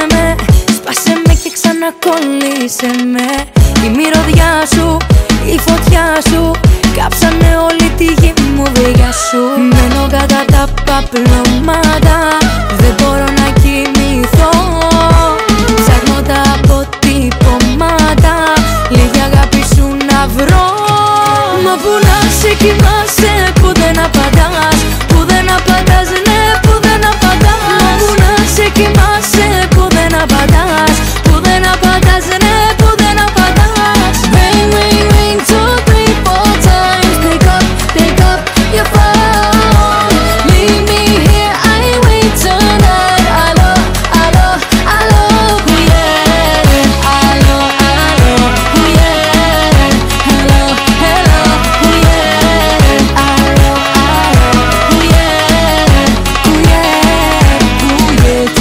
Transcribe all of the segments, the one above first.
με, σπάσε με και ξανακολλήσε με. Η μυρωδιά σου, η φωτιά σου, κάψανε όλη τη γυμωδιά σου. Μένω κατά τα παπλώματα, δεν μπορώ να κοιμηθώ. Ψάχνω τα αποτυπώματα, λίγη αγάπη σου να βρω. Μα που να σε κοιμάσαι που δεν απαντάς, που δεν απαντάς, ναι που δεν απαντάς. Μα που να σε κοιμάσαι που δεν απαντάς, που δεν απαντάς, ναι που δεν απαντάς. Ring, ring, ring, 2, 3, 4 times. Pick up your phone. Leave me here, I ain't wait tonight. Allo, allo, allo, oh yeah. Allo, allo, oh yeah. Hello, hello, oh yeah. Allo, allo, oh yeah. Oh yeah, oh yeah.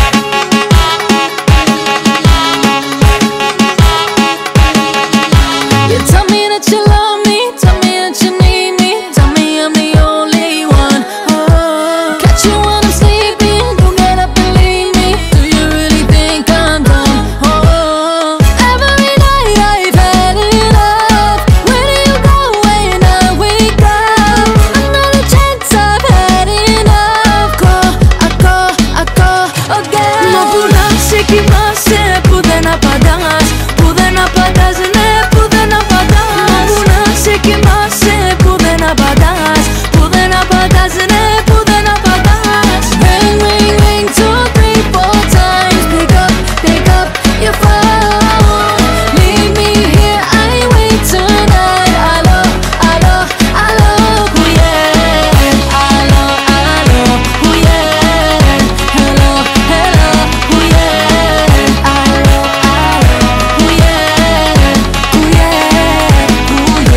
You tell me that you love me, tell me that you need me, tell me I'm the only one. Oh, catch you when I'm sleeping, don't get up and leave me. Do you really think I'm dumb? Oh, every night I've had enough. Where do you go when I wake up? Another chance, I've had enough. I call again. Μα που να σε κοιμάσαι που δεν απαντάς, που δεν απαντάς, ναι που δεν απαντάς. Μα που να σε κοιμάσαι που δεν απαντάς, που δεν απαντάς, ναι που δεν απαντάς. Ring, ring, ring, 2, 3, 4 times. Pick up your phone. Leave me here, I ain't wait tonight. Allo, allo, allo, oh yeah. Allo, allo, oh yeah. Hello, hello, oh yeah. Allo, allo, oh yeah. Oh yeah, oh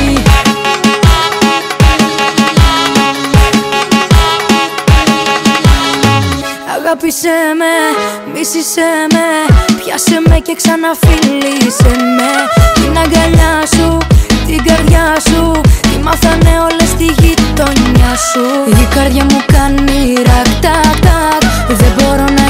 yeah. Αγάπησέ με, μίσησέ με, πιάσε με και ξαναφιλήσε με. Την αγκαλιά σου, την καρδιά σου, τη μάθανε όλες στη γειτονιά σου. Η καρδιά μου κάνει ρακ τακ τακ, δεν μπορώ να